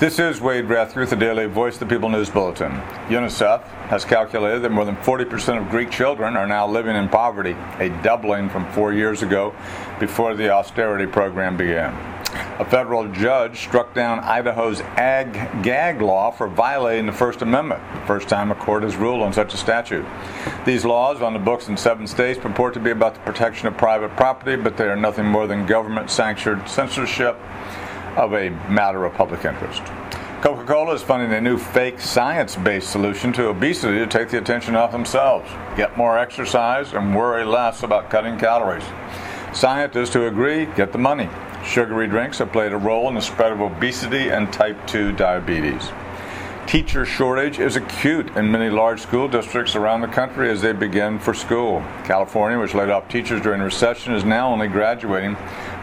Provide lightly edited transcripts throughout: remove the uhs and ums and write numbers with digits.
This is Wade Rathke with the Daily Voice, the People News Bulletin. UNICEF has calculated that more than 40% of Greek children are now living in poverty, a doubling from 4 years ago before the austerity program began. A federal judge struck down Idaho's ag-gag law for violating the First Amendment, the first time a court has ruled on such a statute. These laws, on the books in 7 states, purport to be about the protection of private property, but they are nothing more than government-sanctioned censorship of a matter of public interest. Coca-Cola is funding a new fake science-based solution to obesity to take the attention off themselves, get more exercise, and worry less about cutting calories. Scientists who agree get the money. Sugary drinks have played a role in the spread of obesity and type 2 diabetes. Teacher shortage is acute in many large school districts around the country as they begin for school. California, which laid off teachers during the recession, is now only graduating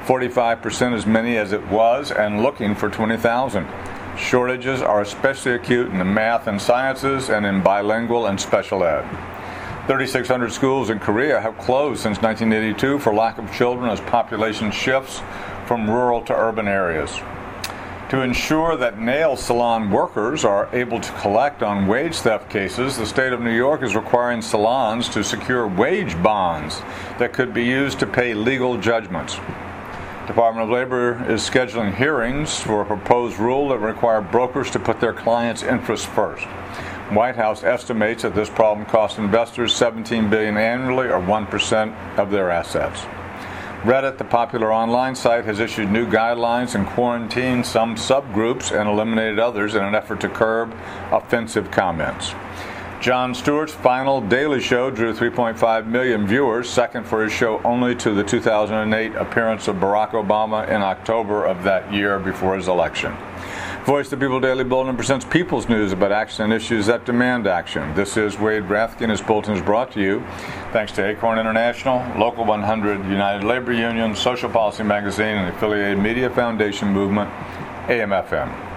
45% as many as it was and looking for 20,000. Shortages are especially acute in the math and sciences and in bilingual and special ed. 3,600 schools in Korea have closed since 1982 for lack of children as population shifts from rural to urban areas. To ensure that nail salon workers are able to collect on wage theft cases, the state of New York is requiring salons to secure wage bonds that could be used to pay legal judgments. Department of Labor is scheduling hearings for a proposed rule that require brokers to put their clients' interests first. White House estimates that this problem costs investors $17 billion annually, or 1% of their assets. Reddit, the popular online site, has issued new guidelines and quarantined some subgroups and eliminated others in an effort to curb offensive comments. Jon Stewart's final Daily Show drew 3.5 million viewers, second for his show only to the 2008 appearance of Barack Obama in October of that year before his election. Voice of the People Daily Bulletin presents People's News about action and issues that demand action. This is Wade Rathke, and his bulletin is brought to you thanks to Acorn International, Local 100, United Labor Union, Social Policy Magazine, and the affiliated Media Foundation Movement, AM/FM.